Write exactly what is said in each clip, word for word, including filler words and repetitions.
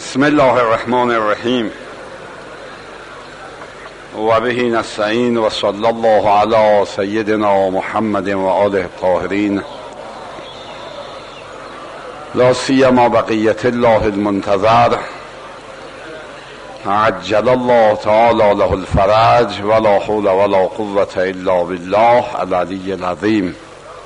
بسم الله الرحمن الرحیم و به نستعین و صلی الله علی سیدنا محمد و آله الطاهرین لا سیما بقیت الله المنتظر عجل الله تعالی له الفرج ولا حول ولا قوة الا بالله العلی العظیم.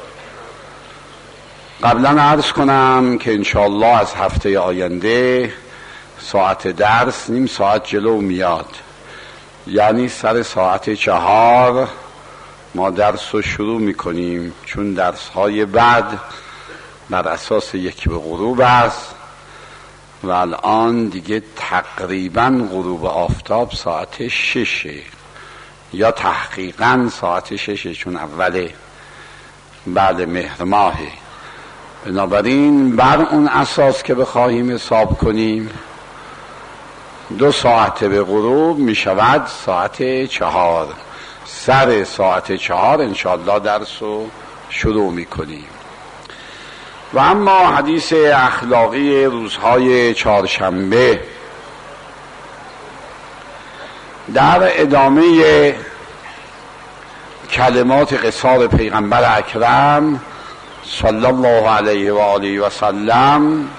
قبلا عرض کنم که انشاءالله از هفته آینده ساعت درس نیم ساعت جلو میاد، یعنی سر ساعت چهار ما درس رو شروع میکنیم، چون درس های بعد بر اساس یک به غروب است و الان دیگه تقریبا غروب آفتاب ساعت ششه یا تحقیقا ساعت ششه، چون اوله بعد مهر ماهه. بنابراین بر اون اساس که بخواهیم حساب کنیم دو ساعت به غروب می شود ساعت چهار. سر ساعت چهار انشاءالله درس رو شروع می کنیم. و اما حدیث اخلاقی روزهای چهارشنبه در ادامه کلمات قصار پیغمبر اکرم صلی الله علیه و آله و سلم،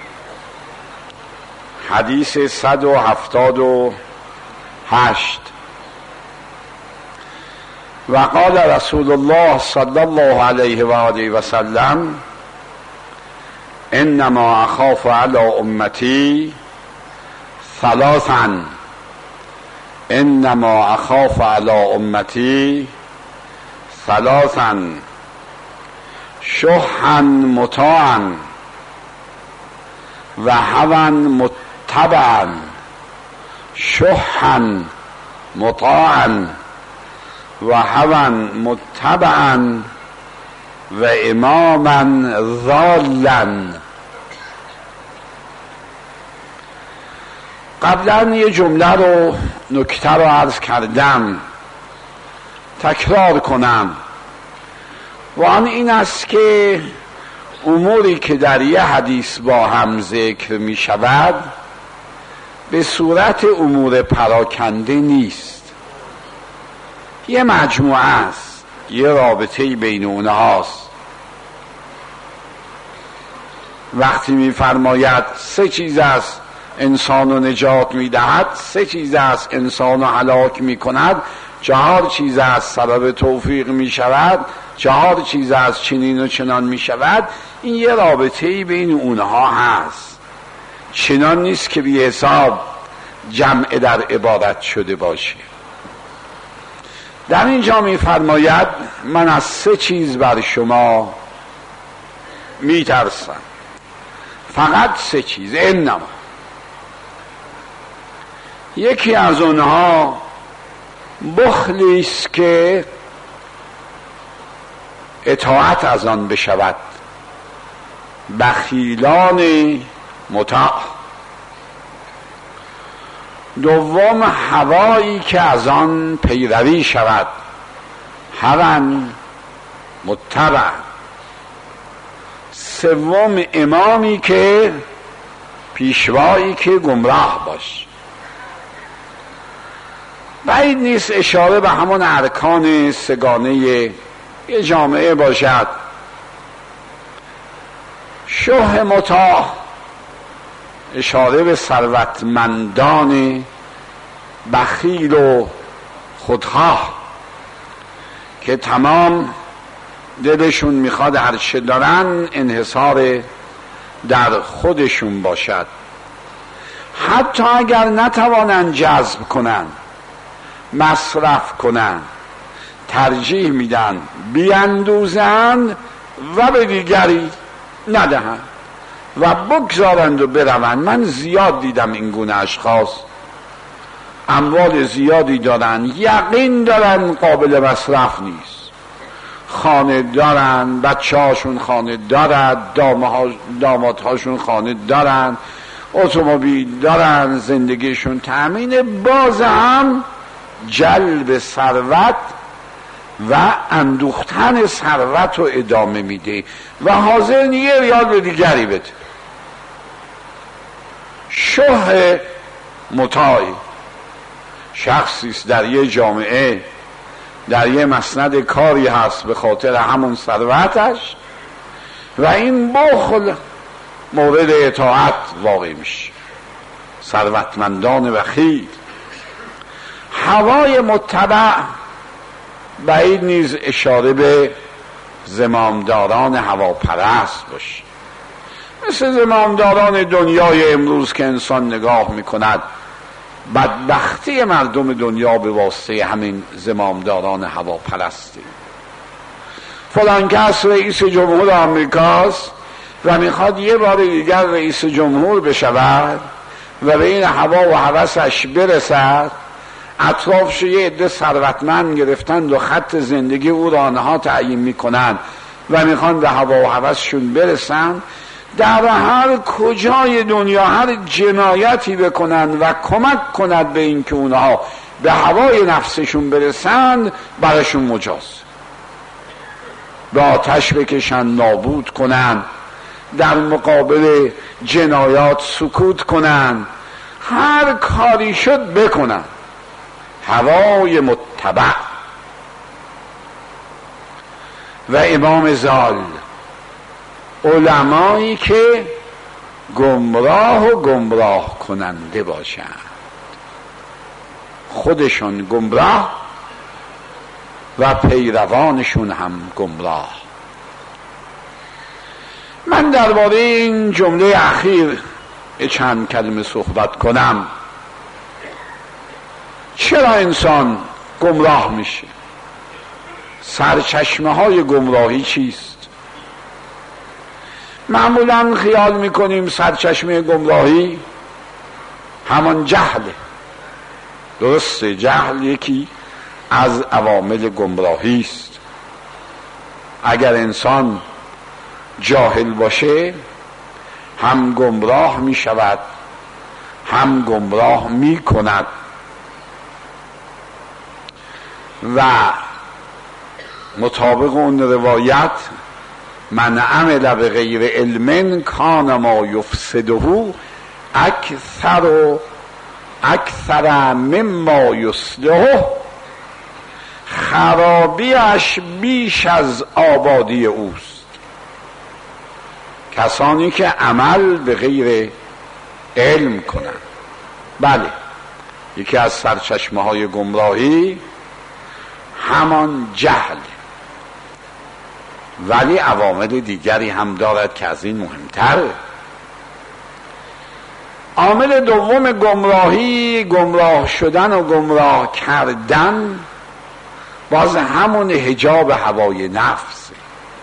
حدیث صد و هفتاد و هشت. و قال رسول الله صلی الله علیه و آله و سلم انما اخاف علی امتی ثلاثا انما اخاف علی امتی ثلاثا شحا مطاعا و هوى متبعا شحا مطاعا و هوى متبعا و اماما ضالا. قبلا یه جمله رو نکته رو عرض کردم، تکرار کنم، و آن این است که اموری که در یه حدیث با هم ذکر می شود به صورت امور پراکنده نیست، یه مجموعه است، یه رابطه بین اونهاست. وقتی می فرماید سه چیز است انسان رو نجات می دهد، سه چیز است انسان رو هلاک می کند، چهار چیز است سبب توفیق می شود، چهار چیز از چنین و چنان می شود، این یه رابطه‌ای بین اونها هست، چنان نیست که بی حساب جمع در عبارت شده باشه. در اینجا می فرماید من از سه چیز بر شما می ترسم، فقط سه چیز. انما یکی از اونها بخلی است که اطاعت از آن بشود، بخیلان مطاع. دوم هوایی که از آن پیروی شود، هوى متبع. سوم امامی که پیشوایی که گمراه باش. بعید نیست اشاره به همون ارکان سگانه یه جامعه باشد. شح مطاع اشاره به ثروتمندان بخیل و خودخواه که تمام دلشون میخواد هر چه دارن انحصار در خودشون باشد، حتی اگر نتوانن جذب کنن مصرف کنن ترجیح میدن بیاندوزند و به دیگری ندهند و بگذارند و بروند. من زیاد دیدم این گونه اشخاص، اموال زیادی دارن، یقین دارن قابل مصرف نیست، خانه دارن، بچه هاشون خانه دارد، داماد هاشون خانه دارن، اتومبیل دارن، زندگیشون تأمین، باز هم جلب ثروت و اندوختن ثروت رو ادامه میده و حاضر یه ریال به دیگری بده. شه مطاع شخصی است در یه جامعه، در یه مسند کاری هست به خاطر همون ثروتش و این بخل مورد اطاعت واقع میشه. ثروتمندان بخیل. هوای متبع بعید نیز اشاره به زمامداران هواپرست باشه، مثل زمامداران دنیای امروز که انسان نگاه میکند بدبختی مردم دنیا به واسطه همین زمامداران هواپرستی. فلان کس رئیس جمهور آمریکاست و میخواد یه بار دیگر رئیس جمهور بشود و به این هوا و هوسش برسد. اطرافش یه عده ثروتمند گرفتند و خط زندگی او را آنها تعیین میکنند و میخوان به هوا و هوسشون برسن. در هر کجای دنیا هر جنایتی بکنند و کمک کند به این که اونها به هوای نفسشون برسند، براشون مجاز. به آتش بکشن، نابود کنن، در مقابل جنایات سکوت کنن، هر کاری شد بکنن. هوای متبع. و امام زال، علمایی که گمراه و گمراه کننده باشند، خودشون گمراه و پیروانشون هم گمراه. من درباره این جمله اخیر چند کلمه صحبت کنم. چرا انسان گمراه میشه؟ سرچشمه های گمراهی چیست؟ معمولا خیال میکنیم سرچشمه گمراهی همان جهله. درسته، جهل یکی از عوامل گمراهی است. اگر انسان جاهل باشه هم گمراه می شود هم گمراه می کند. و مطابق اون روایت من عمل به غیر علم کان ما یفسده اکثر و اکثر مما یصلحه، خرابیش بیش از آبادی اوست. کسانی که عمل به غیر علم کنند. بله، یکی از سرچشمه های گمراهی همان جهل، ولی عوامل دیگری هم دارد که از این مهمتر. عامل دوم گمراهی، گمراه شدن و گمراه کردن، باز همون حجاب هوای نفس.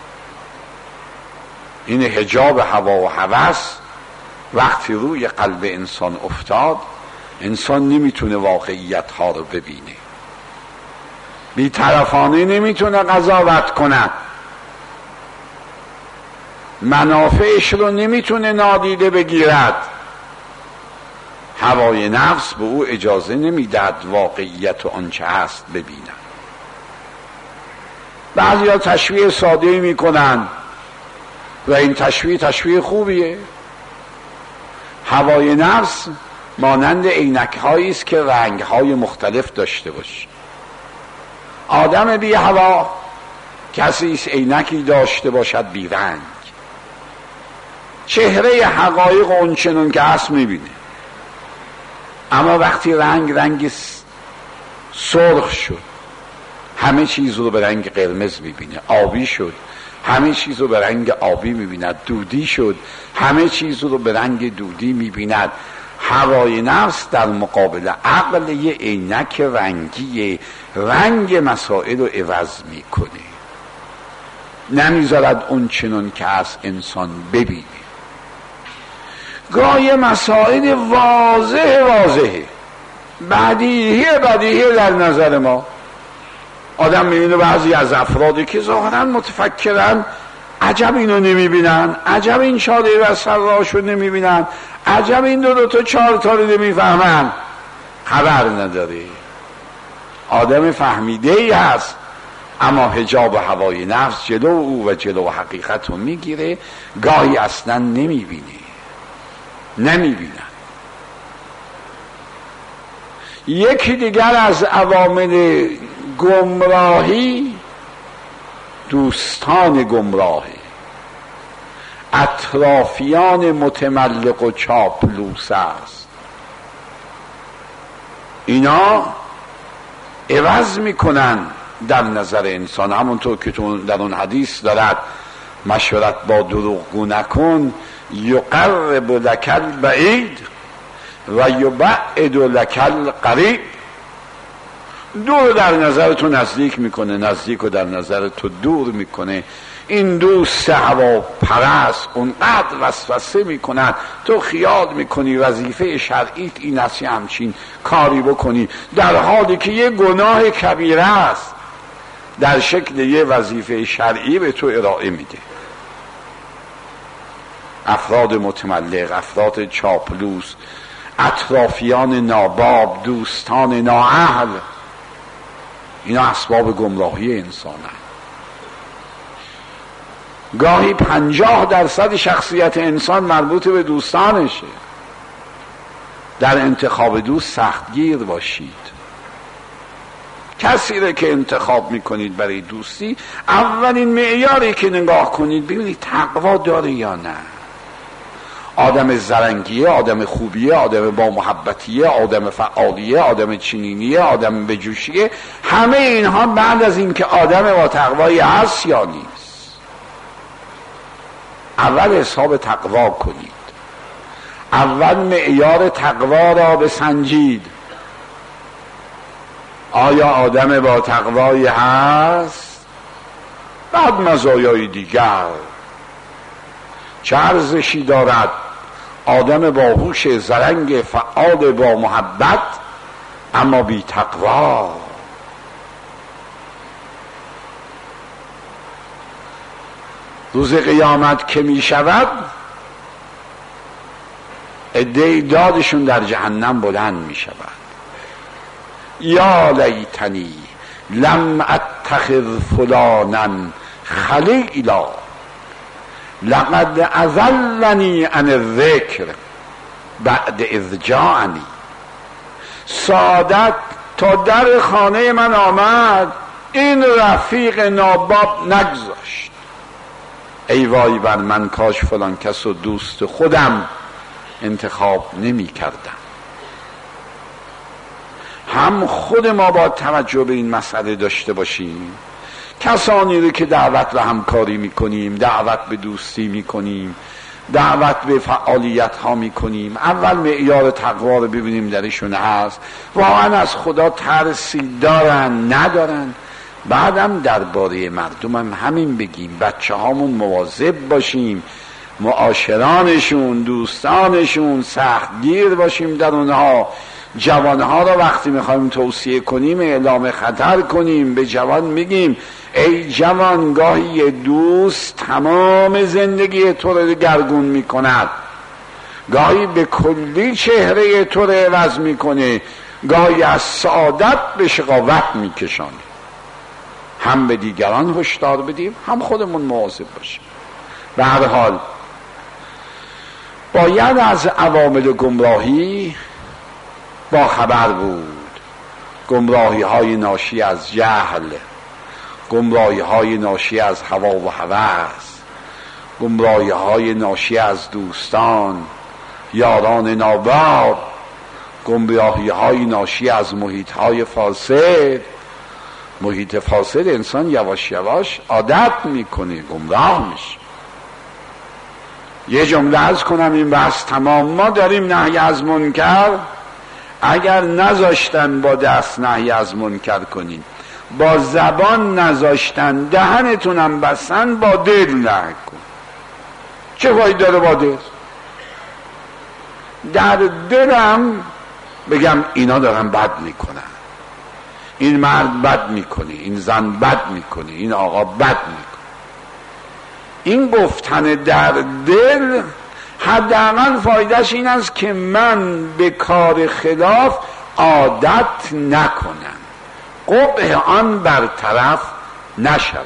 این حجاب هوا و هوس وقتی روی قلب انسان افتاد، انسان نمیتونه واقعیت ها رو ببینه، بی‌طرفانه نمیتونه قضاوت کنه، منافعش رو نمیتونه نادیده بگیرد. هوای نفس به او اجازه نمیداد واقعیت و آنچه هست ببینه. بعضیا تشبیه ساده میکنن و این تشبیه تشبیه خوبیه. هوای نفس مانند عینک هایی است که رنگ های مختلف داشته باشه. آدم بی هوا کسی است عینکی داشته باشد بی رنگ، چهره حقایق اون چنون که هست میبینه. اما وقتی رنگ رنگ سرخ شد، همه چیز رو به رنگ قرمز میبینه. آبی شد، همه چیز رو به رنگ آبی میبیند. دودی شد، همه چیز رو به رنگ دودی میبیند. هوای نفس در مقابل عقل یه عینک رنگی، رنگ مسائل رو عوض میکنه، نمیذارد اون چنون که از انسان ببینه. گاهی مسائل واضح واضحه، بدیهی بدیهی در نظر ما. آدم میبینه بعضی از افرادی که ظاهرا متفکرن، عجب اینو نمیبینن، عجب این شاده و سراشو نمیبینن، عجب این دو دو تا چهار تا رو نمیفهمن. خبر نداره. آدم فهمیده ای هست، اما حجاب هوای نفس جلو او و جلو حقیقت رو میگیره. گاهی اصلا نمیبینه، نمیبینن. یکی دیگر از عوامل گمراهی دوستان گمراهی، اطرافیان متملق و چاپلوس است. اینا عوض میکنن در نظر انسان، همونطور که تو در اون حدیث دارد مشورت با دروغگو نکن، یقرب لک البعید و یبعد لک القریب. دور در نظر تو نزدیک میکنه، نزدیک رو در نظر تو دور میکنه. این دوست هوا پرست اونقدر وسوسه میکنن، تو خیال میکنی وظیفه شرعیت این است همچین کاری بکنی، در حالی که یه گناه کبیره است در شکل یه وظیفه شرعی به تو ارائه میده. افراد متملق، افراد چاپلوس، اطرافیان ناباب، دوستان نااهل، اینا اسباب گمراهی انسان هست. گاهی پنجاه درصد شخصیت انسان مربوط به دوستانشه. در انتخاب دوست سختگیر باشید. کسی را که انتخاب میکنید برای دوستی، اولین معیاری که نگاه کنید ببینید تقوا داره یا نه. آدم زرنگیه، آدم خوبیه، آدم با محبتیه، آدم فعالیه، آدم چنینیه، آدم بجوشیه، همه اینها بعد از این که آدم با تقوایی هست یا نیست. اول حساب تقوا کنید، اول معیار تقوا را بسنجید. آیا آدم با تقوایی هست؟ بعد مزایای دیگر چه ارزشی دارد آدم باهوش زرنگ فعال با محبت اما بی تقوا؟ روز قیامت که می شود عده دادشون در جهنم بلند می شود. یا لیتنی لم اتخذ فلانا خلیلا لقد اضلنی عن الذکر بعد اذ جاءنی. سعادت تا در خانه من آمد این رفیق ناباب نگذاشت. ای وای بر من، کاش فلان کس و دوست خودم انتخاب نمی کردم. هم خود ما با توجه به این مسئله داشته باشیم. کسانی رو که دعوت به همکاری میکنیم، دعوت به دوستی میکنیم، دعوت به فعالیت ها میکنیم، اول معیار تقوا رو ببینیم درشون هست، واقعا از خدا ترسی دارن ندارن. بعدم درباره مردم هم همین بگیم، بچه هامون مواظب باشیم، معاشرانشون، دوستانشون سختگیر باشیم در اونها. جوانها را وقتی میخوایم توصیه کنیم اعلام خطر کنیم، به جوان میگیم ای جوان، گاهی دوست تمام زندگی تو رو گرگون میکند، گاهی به کلی چهره تو رو عوض میکنه، گاهی از سعادت به شقاوت میکشانه. هم به دیگران هشدار بدیم، هم خودمون مواظب باشیم. به هر حال باید از عوامل گمراهی با خبر بود. گمراهی های ناشی از جهل، گمراهی های ناشی از هوا و هوس، گمراهی های ناشی از دوستان، یاران ناباب، گمراهی های ناشی از محیط های فاسد. محیط فاسد انسان یواش یواش عادت میکنه، گمراه میشه. یه جمله عرض کنم این بحث تمام. ما داریم نهی از منکر، اگر نذاشتن با دست نهی از منکر کنین، با زبان نذاشتن، دهنتونم بستن، با دل نهی کن. چه فایده داره با دل؟ در دلم بگم اینا دارن بد میکنن، این مرد بد میکنه، این زن بد میکنه، این آقا بد میکنه. این گفتن در دل حداقل فایدهش این است که من به کار خلاف عادت نکنم، قبح آن برطرف نشود،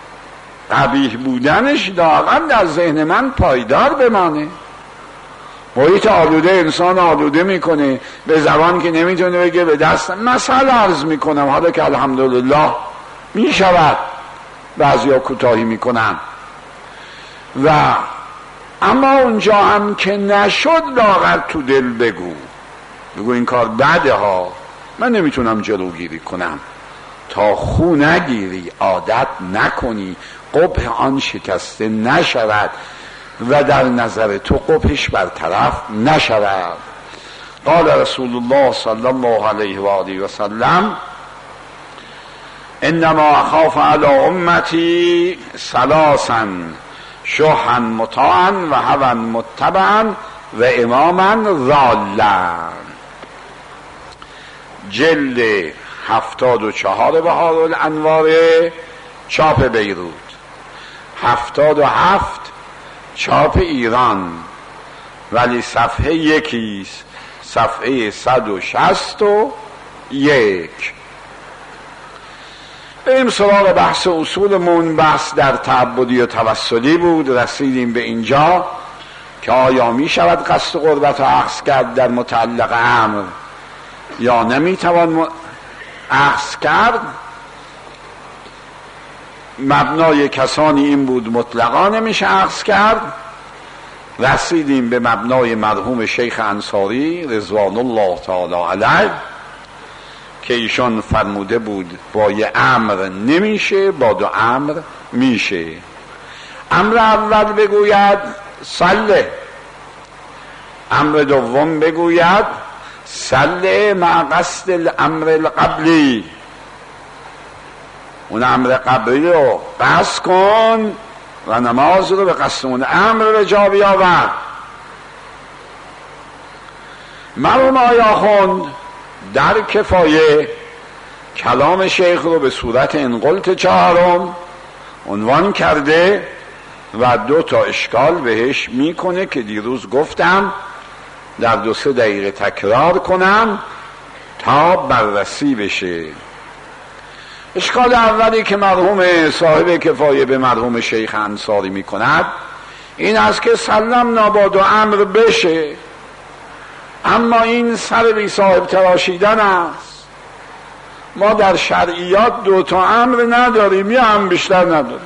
قبیح بودنش لااقل در ذهن من پایدار بمانه. محیط آلوده انسان آلوده میکنه، به زبان که نمیتونه بگه، به دست. مثلا عرض میکنم، حالا که الحمدلله میشود، بعضیا کوتاهی میکنن. و اما اونجا هم که نشد لاغر تو دل بگو، بگو این کار بده ها، من نمیتونم جلوگیری کنم. تا خو نگیری، عادت نکنی، قبح آن شکسته نشود و در نظر تو قبحش برطرف نشود. قال رسول الله صلی الله علیه و آله و سلم انما اخاف علی امتی ثلاثا شحا مطاعا و هوى متبعا و اماما ضالا. جلد هفتاد و چهار بهارالانوار چاپ بیروت، هفتاد و هفت چاپ ایران، ولی صفحه یکیست، صفحه صد و شست و یک. بریم سراغ بحث اصولمون. بحث در تعبدی و توسلی بود. رسیدیم به اینجا که آیا می شود قصد قربت و اخذ کرد در متعلق امر یا نمیتوان اخذ کرد. مبنای کسانی این بود مطلقا نمیشه اخذ کرد. رسیدیم به مبنای مرحوم شیخ انصاری رضوان الله تعالی علیه که ایشان فرموده بود با یه امر نمیشه، با دو امر میشه. امر اول بگوید صله، امر دوم بگوید صله مع قصد الامر القبلی، اون امر قبلی رو قصد کن و نماز رو به قصد اون امر به جا بیاور. مرحوم آیا خوند در کفایه کلام شیخ رو به صورت انقلت چهارم عنوان کرده و دو تا اشکال بهش میکنه که دیروز گفتم در دو سه دقیقه تکرار کنم تا بررسی بشه. اشکال اولی که مرحوم صاحب کفایه به مرحوم شیخ انصاری میکند این است که سلم ناباد و امر بشه، اما این سر بی صاحب تراشیدن است. ما در شرعیات دو تا امر نداریم یا هم بیشتر نداریم.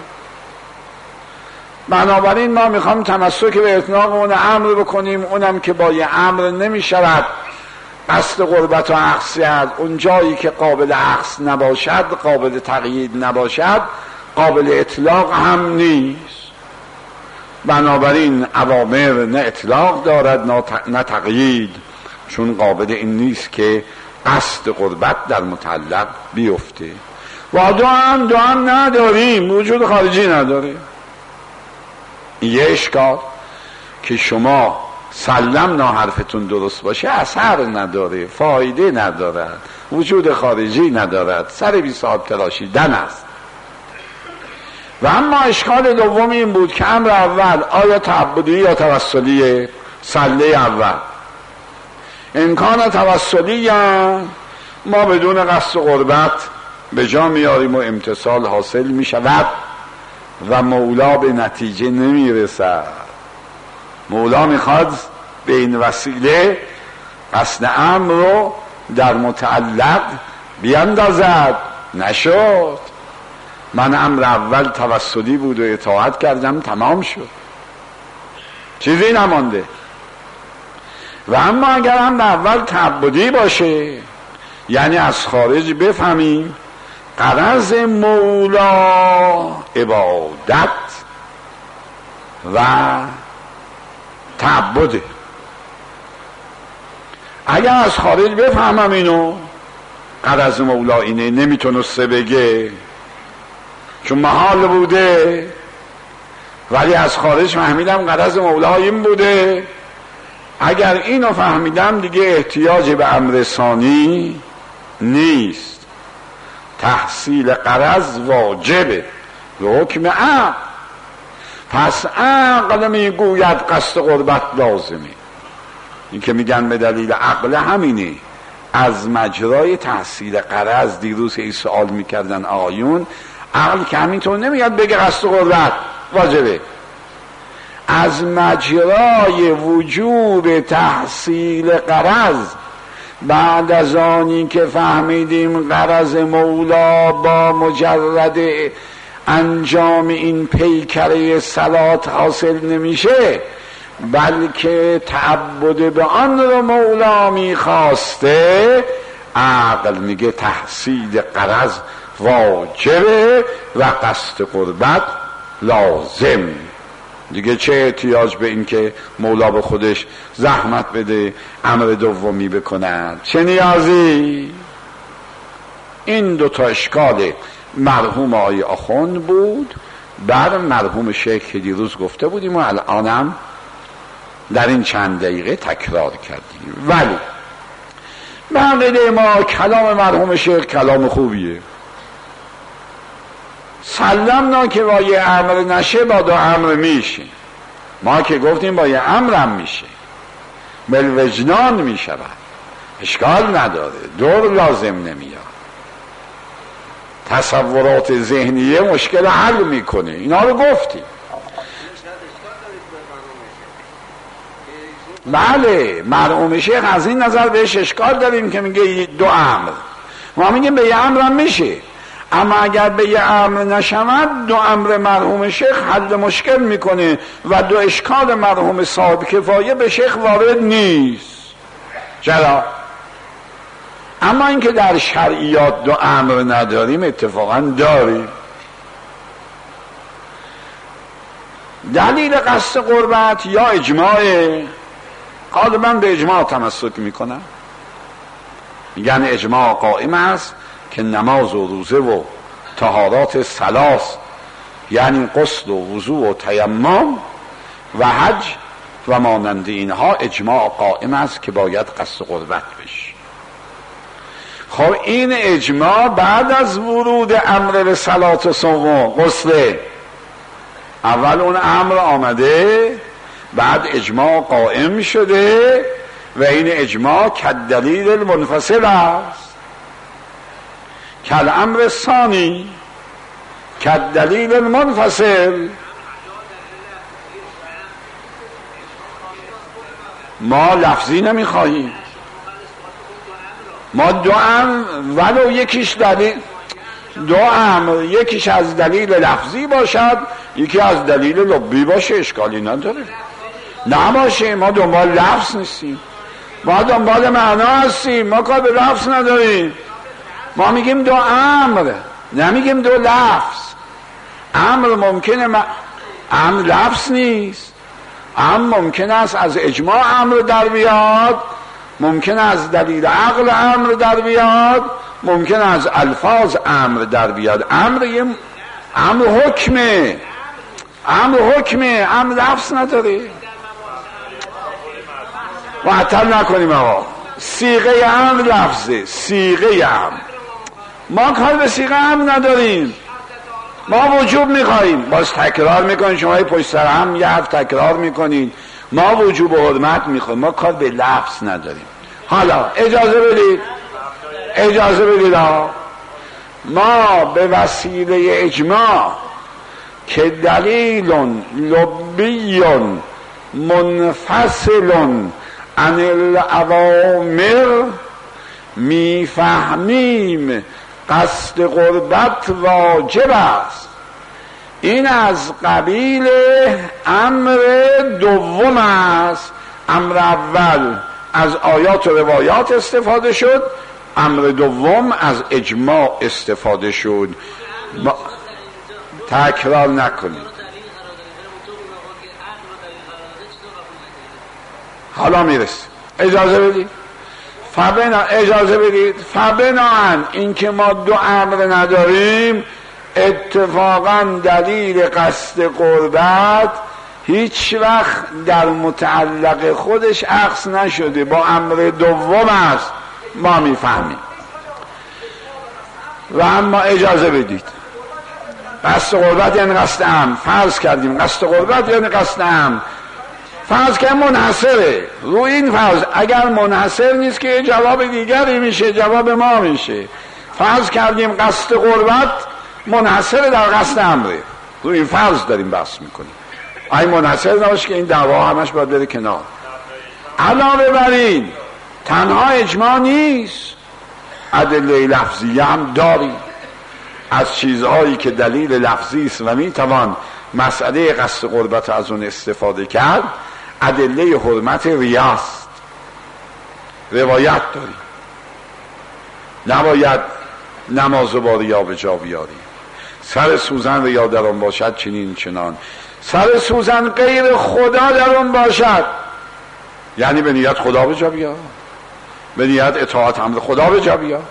بنابراین ما میخوام تمسک به اطلاق اون امر بکنیم، اونم که با یه امر نمیشود قصد قربت و اخذ کرد. اون جایی که قابل اخذ نباشد، قابل تقیید نباشد، قابل اطلاق هم نیست. بنابراین اوامر نه اطلاق دارد نه تقیید، چون قابل این نیست که قصد قربت در متعلق بیفته. و دو هم دو هم نداریم، وجود خارجی نداره. یه اشکال که شما سلم نا حرفتون درست باشه اثر نداره، فایده ندارد، وجود خارجی ندارد، سر بی صاحب تراشیدن است. و اما اشکال دوم این بود که امر اول آیا تعبدی یا توسلیه؟ سله اول امکان توسلی یا ما بدون قصد قربت به جا میاریم و امتصال حاصل می شود و مولا به نتیجه نمی رسد. مولا میخواد به این وسیله قصد امر رو در متعلق بیندازد، نشد. من امر اول توسلی بود و اطاعت کردم، تمام شد، چیزی نمانده. و اما اگر امر اول تعبدی باشه، یعنی از خارج بفهمیم غرض مولا عبادت و تعبده، اگر از خارج بفهمم اینو غرض مولا اینه، نمیتونسته بگه چون محال بوده، ولی از خارج فهمیدم غرض مولا این بوده. اگر اینو فهمیدم دیگه احتیاج به امر ثانی نیست، تحصیل غرض واجبه به حکم عقل. پس عقل میگوید قصد قربت لازمه. این که میگن به دلیل عقل همینه. از مجرای تحصیل غرض دیروز این سوال میکردن آقایون، عقل که همینطور نمیاد بگه قصد قربت واجبه. از مجرای وجوب تحصیل غرض، بعد از آنی که فهمیدیم غرض مولا با مجرد انجام این پیکره صلات حاصل نمیشه، بلکه تعبد به آن رو مولا میخواسته، عقل میگه تحصیل غرض واجبه و قصد قربت لازم. دیگه چه احتیاج به این که مولا به خودش زحمت بده امر دومی بکند؟ چه نیازی؟ این دوتا اشکال مرحوم آقای آخوند بود بر مرحوم شیخ که دیروز گفته بودیم و الانم در این چند دقیقه تکرار کردیم. ولی بقیده ما کلام مرحوم شیخ کلام خوبیه، سلمنا که با یه امر نشه با دو امر میشه. ما که گفتیم با یه امرم میشه، بالوجدان میشه، اشکال نداره، دور لازم نمیاد. تصورات ذهنیه مشکل حل میکنه، اینا رو گفتیم. بله مرحوم شیخ از این نظر بهش اشکال داریم که میگه دو امر، ما میگیم به یه امرم میشه، اما اگر به یه امر نشود دو امر مرحوم شیخ حل مشکل میکنه و دو اشکال مرحوم صاحب کفایه به شیخ وارد نیست. چرا؟ اما اینکه در شرعیات دو امر نداریم اتفاقا داریم. دلیل قصد قربت یا اجماعه، غالبا به اجماع تمسک میکنن، میگن اجماع قائم است که نماز و روزه و طهارات ثلاث یعنی غسل و وضو و تیمم و حج و مانند اینها اجماع قائم است که باید قصد قربت بشه. خب این اجماع بعد از ورود امر به صلات و صوم و غسل، اول اون امر آمده بعد اجماع قائم شده و این اجماع کالدلیل المنفصل است، کالامر ثانی کالدلیل المنفصل. ما لفظی نمیخواهیم، ما دو امر ولو یکیش دلیل، دو امر یکیش از دلیل لفظی باشد یکی از دلیل لبی باشه، اشکالی نداره. نباشه، ما دنبال لفظ نیستیم، ما دنبال معنا هستیم، ما کار به لفظ نداریم. ما میگیم دو امر، نمیگیم دو لفظ. امر ممکنه م... امر لفظ نیست، امر ممکن است از اجماع امر در بیاد، ممکن از دلیل عقل امر در بیاد، ممکن از الفاظ امر در بیاد. امر یه امر حکمه، امر حکمه، امر لفظ نداره. معطل نکنیم آقا، صیغه امر لفظه، صیغه امر. ما کار به صیغه امر نداریم، ما وجوب میخواییم. باز تکرار میکنیم، شما پشت سر هم یه حرف تکرار میکنید، ما وجوب و حرمت میخوایم، ما کار به لفظ نداریم. حالا اجازه بدید اجازه بدید آقا، ما به وسیله اجماع که دلیل لبی منفصل عن الاوامر میفهمیم قصد قربت واجب است. این از قبیل امر دوم است. امر اول از آیات و روایات استفاده شد، امر دوم از اجماع استفاده شد. ما... تکرار نکنید، حالا میرسیم. اجازه بدید فبنا اجازه بدید فبناهن این که ما دو امر نداریم، اتفاقا دلیل قصد قربت هیچ وقت در متعلق خودش عکس نشده، با امر دوم است ما میفهمیم. و اما اجازه بدید قصد قربت یعنی قصد عام، فرض کردیم قصد قربت یعنی قصد عام، فرض که منحصره رو این فرض. اگر منحصر نیست که جواب دیگری میشه، جواب ما میشه. فرض کردیم قصد قربت منحصر در قصد امره، رو این فرض داریم بحث میکنیم. این منحصر نباشه که این دعوا همش باید بره کنار. علاوه بر این تنها اجماع نیست، ادله لفظیه هم داریم از چیزهایی که دلیل لفظی است و میتوان مسئله قصد قربت از اون استفاده کرد. ادله حرمت ریاست، روایت داریم نباید نماز با ریا به جا بیاریم، سر سوزن ریا در آن باشد چنین چنان، سر سوزن غیر خدا در آن باشد، یعنی به نیت خدا به جا بیار، به نیت اطاعت امر خدا به جا بیار.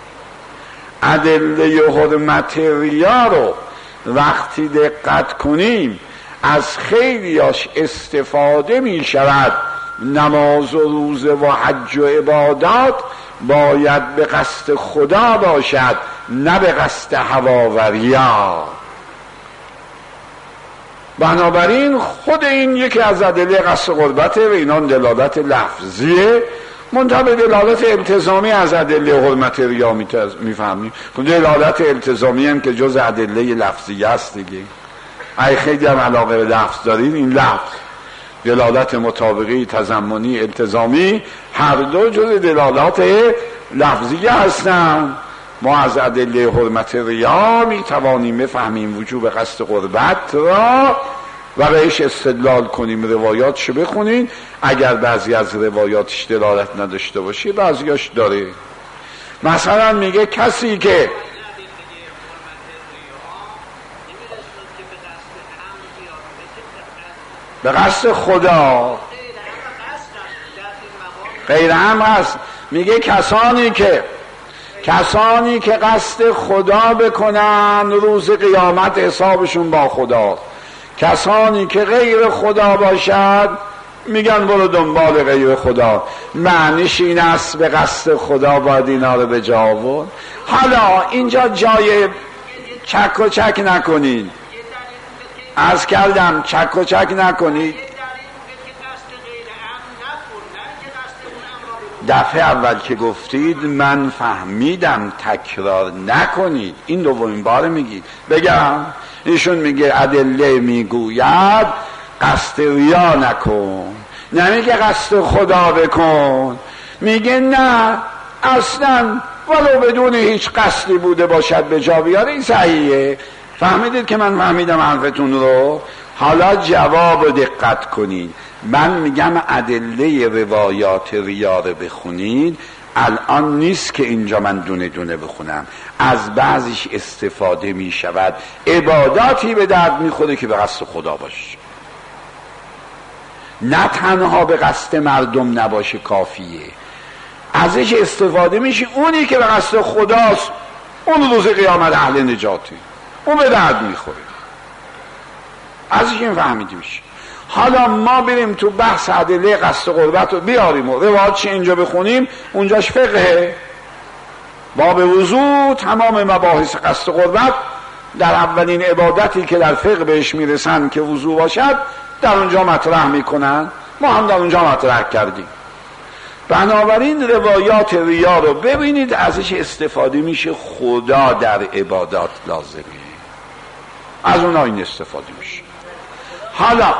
ادله حرمت ریا رو وقتی دقت کنیم از خیلیاش استفاده می شود. نماز و روزه و حج و عبادات باید به قصد خدا باشد، نه به قصد هوا و ریا. بنابراین خود این یکی از ادله قصد قربته و اینان دلالت لفظیه، منتها به دلالت التزامی از ادله حرمت ریا میفهمیم. دلالت التزامی هم که جز ادله لفظی است دیگه. اگه خیلی هم علاقه به لفظ دارید، این لفظ دلالت مطابقی، تضمنی، التزامی هر دو جز دلالات لفظی هستند. ما از ادله حرمت ریا می توانیم بفهمیم وجوب قصد قربت را و بهش استدلال کنیم. روایاتشو بخونین، اگر بعضی از روایاتش دلالت نداشته باشه بعضیاش داره. مثلا میگه کسی که به قصد خدا غیر هم هست، میگه کسانی که کسانی که قصد خدا بکنن روز قیامت حسابشون با خدا، کسانی که غیر خدا باشد میگن برو دنبال غیر خدا. معنیش این است به قصد خدا باید اینا رو به جا آورد. حالا اینجا جای چک و چک نکنید، عرض کردم چک و چک نکنید. دفعه اول که گفتید من فهمیدم، تکرار نکنید. این دومین بار میگید. بگم ایشون میگه ادله میگوید قصد ریا نکن، نمیگه قصد خدا بکن. میگه نه اصلا ولو بدون هیچ قصدی بوده باشد به جا بیاره، این صحیحه. فهمیدید که من فهمیدم حرفتون رو؟ حالا جواب رو دقت کنید. من میگم ادله روایات ریا رو بخونید. الان نیست که اینجا من دونه دونه بخونم، از بعضیش استفاده میشود. عباداتی به درد میخوره که به قصد خدا باشه، نه تنها به قصد مردم نباشه کافیه. ازش استفاده میشه اونی که به قصد خداست، اون روز قیامت اهل نجاتی، اون به درد میخوره. ازش این فهمیده میشه. حالا ما بریم تو بحث ادله قصد قربت رو بیاریم و روایاتش اینجا بخونیم، اونجاش فقهه. باب وضو تمام مباحث قصد قربت در اولین عبادتی که در فقه بهش میرسن که وضو باشد در اونجا مطرح میکنن. ما هم در اونجا مطرح کردیم. بنابراین روایات ریا رو ببینید، ازش استفاده میشه. خدا در عبادات لازمه، از اونها این استفاده میشه. حالا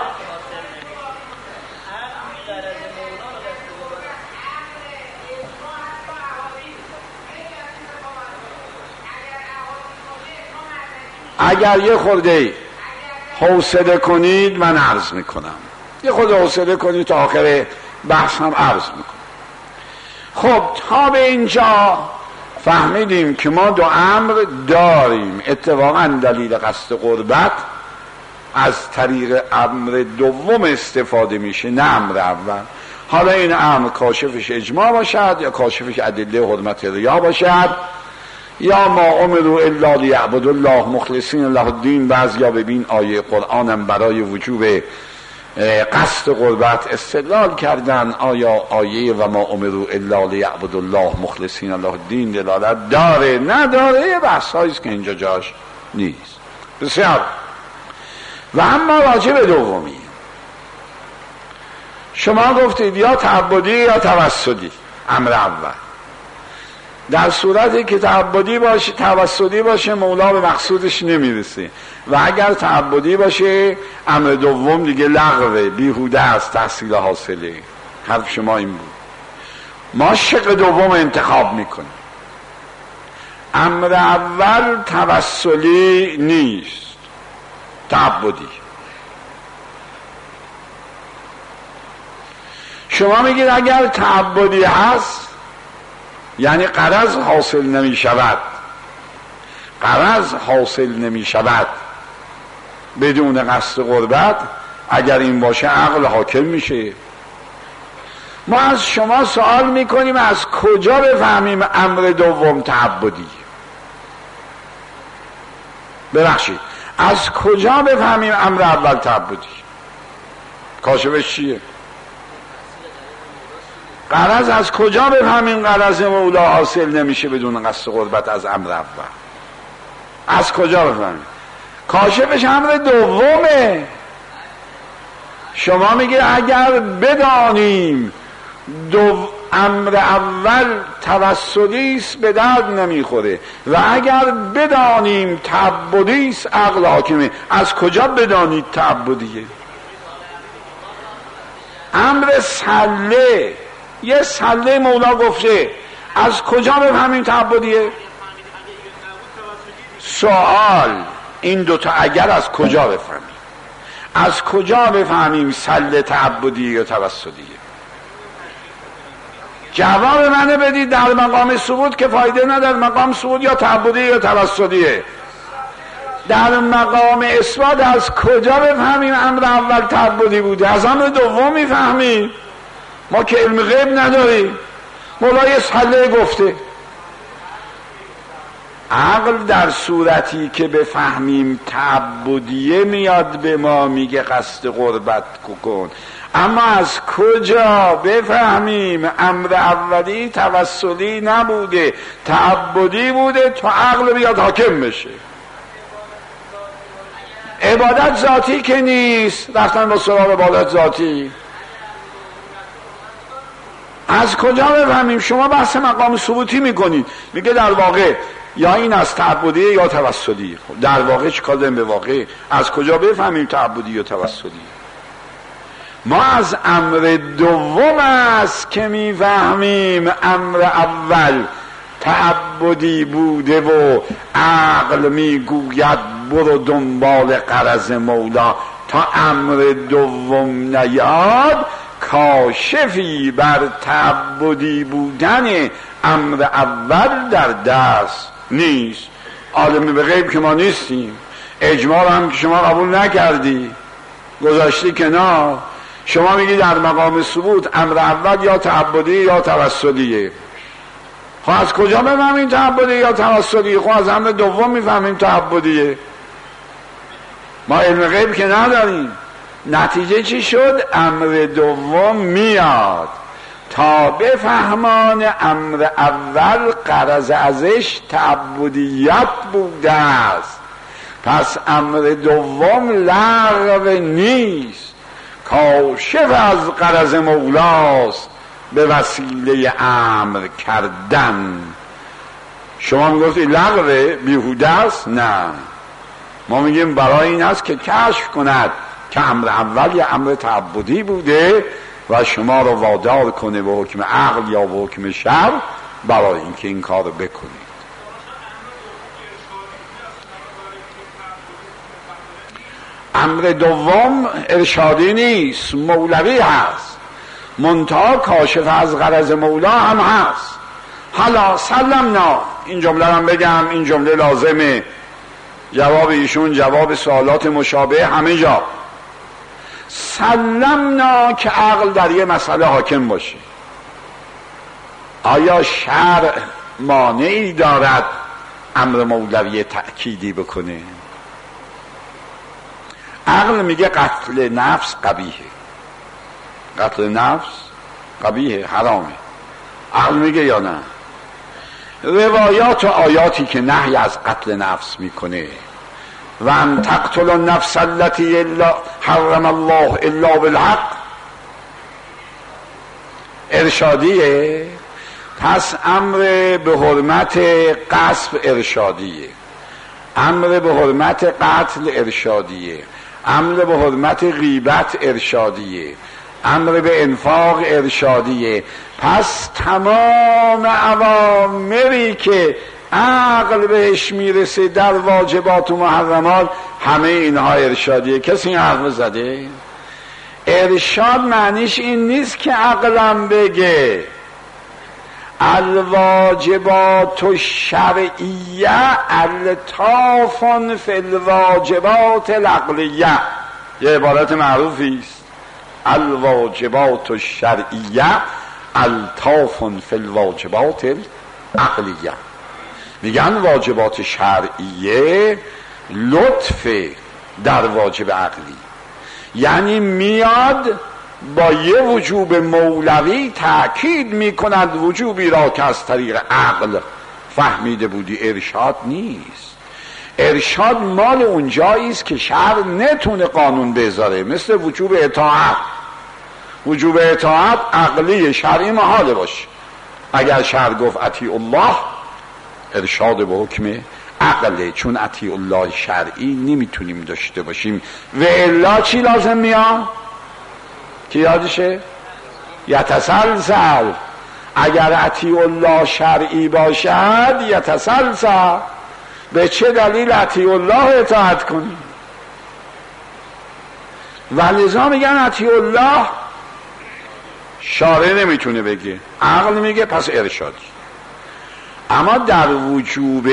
اگر یه خورده حوصله کنید من عرض میکنم، یه خورده حوصله کنید تا آخر بحث هم عرض میکنم. خب تا به اینجا فهمیدیم که ما دو امر داریم. اتفاقا دلیل قصد قربت از طریق امر دوم استفاده میشه، نه امر اول. حالا این امر کاشفش اجماع باشد یا کاشفش ادله حرمت ریا باشد، یا ما امروا الا لیعبدوا الله مخلصین له الدین. بعضیا ببین آیه قرآنم برای وجوب قصد قربت استدلال کردن. آیا آیه و ما امروا الا لیعبدوا الله مخلصین له الدین دلالت داره نداره؟ یه بحث هاییست که اینجا جاش نیست. بسیار. و اما راجع به دومی، شما گفتید یا تعبدی یا توسلی، امر اول. در صورتی که تعبدی باشه توسلی باشه مولا به مقصودش نمیرسه، و اگر تعبدی باشه امر دوم دیگه لغوه، بیهوده است، تحصیل حاصله. حرف شما این بود. ما شق دوم انتخاب میکنیم. امر اول توسلی نیست، تعبدی. شما میگید اگر تعبدی هست یعنی غرض حاصل نمی شود، غرض حاصل نمی شود بدون قصد قربت. اگر این باشه عقل حاکم میشه. ما از شما سوال میکنیم از کجا بفهمیم امر دوم تعبدی؟ ببخشید، از کجا بفهمیم امر اول تعبدی؟ کاشفش چیه؟ غرض از کجا بفهمیم غرض مولا حاصل نمیشه بدون قصد قربت از امر اول؟ از کجا بفهمیم؟ کاشفش امر دومه. شما میگه اگر بدانیم دو امر اول توسلی است به درد نمیخوره، و اگر بدانیم تعبدی است عقل حاکمه. از کجا بدانید تعبدیه؟ امر سله، یه سله مولا گفته، از کجا بفهمیم تعبدیه؟ سوال این دوتا اگر از کجا بفهمیم؟ از کجا بفهمیم سله تعبدی یا توسلیه؟ جواب منو بدید. در مقام ثبوت که فایده نداره، مقام ثبوت یا تعبدی یا توسلیه. در مقام اثبات از کجا بفهمیم امر اول تعبدی بوده؟ از امر دوم میفهمیم. ما که علم غیب نداریم. مولا یه سله گفته. عقل در صورتی که بفهمیم تعبدیه میاد به ما میگه قصد قربت کن. اما از کجا بفهمیم امر اولی توسلی نبوده تعبدی بوده تا عقل بیاد حاکم بشه؟ عبادت ذاتی که نیست، رفتن با سراغ عبادت ذاتی. از کجا بفهمیم؟ شما بحث مقام ثبوتی میکنید، میگه در واقع یا این از تعبدی یا توسلی. در واقع چیکار داریم به واقع؟ از کجا بفهمیم تعبدی یا توسلی؟ ما از امر دوم است که میفهمیم امر اول تعبدی بوده و عقل میگوید برو دنبال غرض مولا تا امر دوم نیاد. کاشفی بر تعبدی بودن امر اول در دست نیست. عالم به غیب که ما نیستیم. اجماع هم که شما قبول نکردی، گذاشتی کنار. شما میگی در مقام ثبوت امر اول یا تعبدی یا توسلیه. خب از کجا بفهمیم تعبدی یا توسلیه؟ خب از امر دوم میفهمیم تعبدیه. ما علم غیب که نداریم. نتیجه چی شد؟ امر دوم میاد تا بفهمان امر اول غرض ازش تعبدیت بوده است. پس امر دوم لغو نیست، کاشف از غرض مولاست به وسیله امر کردن. شما میگوید لغوه، بیهوده است؟ نه، ما میگیم برای این است که کشف کند که امر اول یا امر تعبدی بوده و شما رو وادار کنه به حکم عقل یا به حکم شرع برای اینکه این کار رو بکنید. امر دوم ارشادی نیست، مولوی هست، منتها کاشف از غرض مولا هم هست. حالا سلمنا، این جمله هم بگم، این جمله لازمه، جواب ایشون جواب سوالات مشابه همه جا. سلمنا که عقل در یه مسئله حاکم باشه. آیا شرع مانعی دارد امر مولوی تأکیدی بکنه؟ عقل میگه قتل نفس قبیحه، قتل نفس قبیحه، حرامه. عقل میگه یا نه؟ روایات و آیاتی که نهی از قتل نفس میکنه، و ان تقتل النفس التي الا حرم الله الا بالحق، ارشادیه. پس امر به حرمت غصب ارشادیه، امر به حرمت قتل ارشادیه، امر به حرمت غیبت ارشادیه، امر به انفاق ارشادیه. پس تمام اوامری که عقل بهش میرسه در واجبات و محرمات همه اینها ارشادیه. کسی این حرف زده؟ ارشاد معنیش این نیست که عقلم بگه الواجبات الشرعیه الطاف فی الواجبات العقلیه، یه عبارت معروفی است، الواجبات الشرعیه الطاف فی الواجبات العقلیه. میگن واجبات شرعیه لطف در واجب عقلی، یعنی میاد با یه وجوب مولوی تأکید میکند وجوبی را که از طریق عقل فهمیده بودی. ارشاد نیست. ارشاد مال اونجایی است که شرع نتونه قانون بذاره، مثل وجوب اطاعت. وجوب اطاعت عقلی، شرعی محاله باشه. اگر شرع گفت اطیع الله، ارشاد به حکم عقله، چون اطیع الله شرعی نمیتونیم داشته باشیم. و الا چی لازم میاد؟ کی یادشه؟ یتسلسل. اگر اطیع الله شرعی باشد یتسلسل. به چه دلیل اطیع الله اطاعت کنیم؟ ولذا میگن اطیع الله شارع نمیتونه بگه، عقل میگه، پس ارشادی. اما در وجوب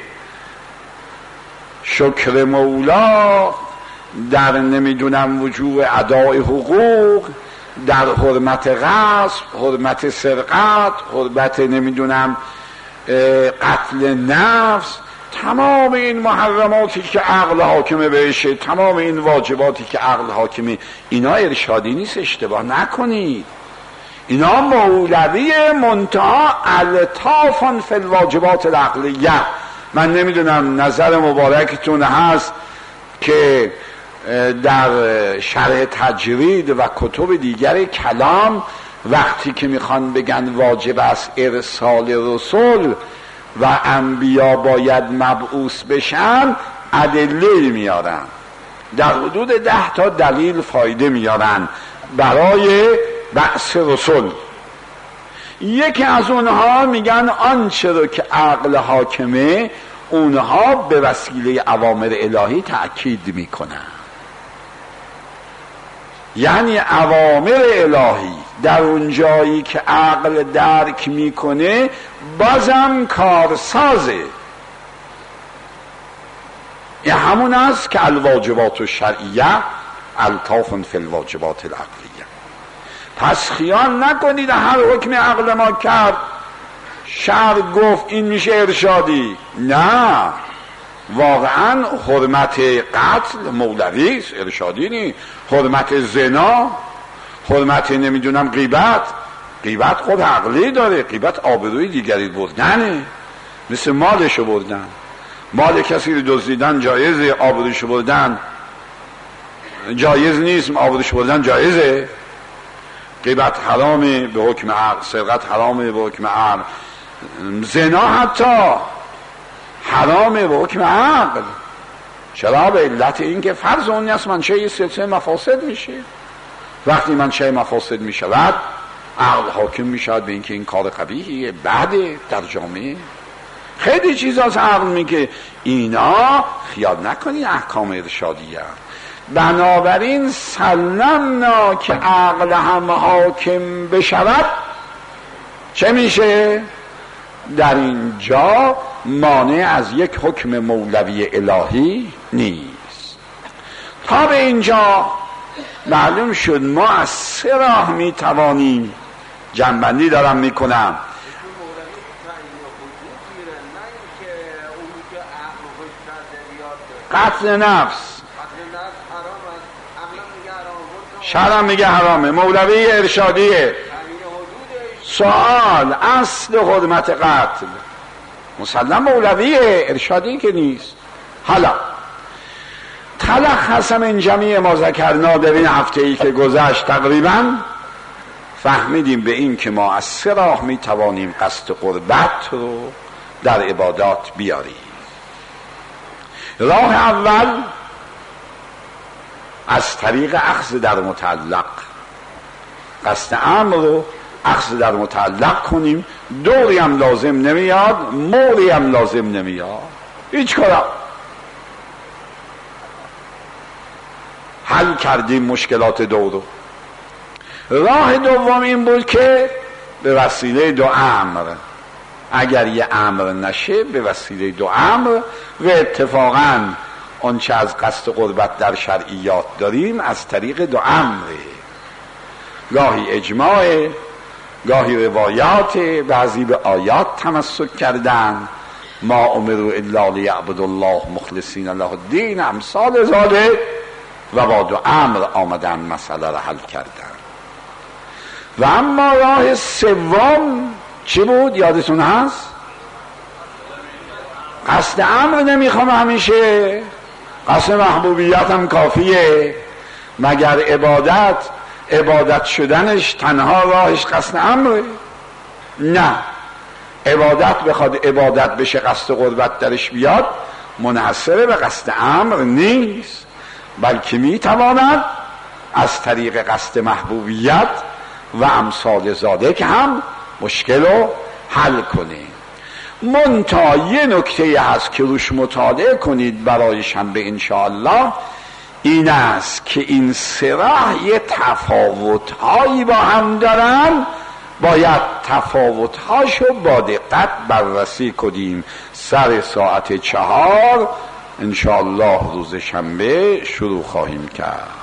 شکر مولا، در نمیدونم وجوب ادای حقوق، در حرمت غصب، حرمت سرقت، حرمت نمیدونم قتل نفس، تمام این محرماتی که عقل حاکمه بهشه، تمام این واجباتی که عقل حاکمه، اینا ارشادی نیست، اشتباه نکنید. اینا مولوی منتها الطافن فی الواجبات العقلیه. من نمیدونم نظر مبارکتون هست که در شرح تجرید و کتب دیگر کلام وقتی که میخوان بگن واجب است ارسال رسول و انبیا باید مبعوث بشن، ادله میارن، در حدود ده تا دلیل فایده میارن برای بعث رسول. یکی از اونها میگن آنچه رو که عقل حاکمه اونها به وسیله اوامر الهی تأکید میکنن. یعنی اوامر الهی در اون جایی که عقل درک میکنه بازم کارسازه. این همون است که الواجبات الشرعیه الطاف فی الواجبات العقلیه. پس خیال نکنید هر حکم عقل ما کرد شرع گفت این میشه ارشادی. نه، واقعا حرمت قتل مولوی است، ارشادی نیست. حرمت زنا، حرمت نمیدونم غیبت، غیبت خود عقلی داره. غیبت آبروی دیگری بردنه، مثل مالشو بردن. مال کسی رو دزدیدن جایزه، آبروشو بردن جایز نیست. آبروشو بردن جایزه. غیبت حرامه به حکم عقل، سرقت حرامه به حکم عقل، زنا حتی حرامه به حکم عقل. چرا؟ به علت این که فرض اون است منشأ سلسله مفاسد میشه. وقتی منشأ مفاسد میشود عقل حاکم میشود به اینکه این کار قبیحیه، بعده در جامعه. خیلی چیزا از عقل میگه. اینا خیال نکنی احکام ارشادیه. بنابراین سلمنا که عقل هم حاکم بشود چه میشه؟ در اینجا مانع از یک حکم مولوی الهی نیست. تا به اینجا معلوم شد ما از سه راه میتوانیم، جنبندی دارم میکنم. قتل نفس شرع میگه حرامه، مولوی ارشادیه. سوال اصل حرمت قتل مسلم مولویه، ارشادی که نیست. حالا تلخص من جمعی ما ذکرنا در این هفته ای که گذشت تقریبا فهمیدیم به این که ما از سه راه می توانیم قصد قربت رو در عبادات بیاریم. راه اول از طریق اخذ در متعلق، قصد امر رو اخذ در متعلق کنیم، دوری هم لازم نمیاد، موری هم لازم نمیاد، هیچ کارا حل کردیم مشکلات دورو. راه دوم این بود که به وسیله دو امر، اگر یه امر نشه به وسیله دو امر، و اتفاقاً آنچه از قصد قربت در شرعیات داریم از طریق دو امره، گاهی اجماع، گاهی روایات، بعضی به آیات تمسک کردن، ما امروا الا لیعبدوا الله مخلصین له الدین، امثال ذالک، و با دو امر آمدن مسئله را حل کردن. و اما راه سوم چی بود یادتون هست؟ قصد امر نمیخوام همیشه، قصد محبوبیت هم کافیه، مگر عبادت عبادت شدنش تنها راهش قصد امره؟ نه، عبادت بخواد عبادت بشه قصد قربت درش بیاد منحصر به قصد امر نیست، بلکه میتواند از طریق قصد محبوبیت و امثال ذالک هم مشکل رو حل کنه. منتها یه نکته هست که روش مطالعه کنید برای شنبه انشاءالله، این است که این سه راه یه تفاوت‌هایی با هم دارن، باید تفاوت‌هاشو با دقت بررسی کنیم. سر ساعت چهار انشاءالله روز شنبه شروع خواهیم کرد.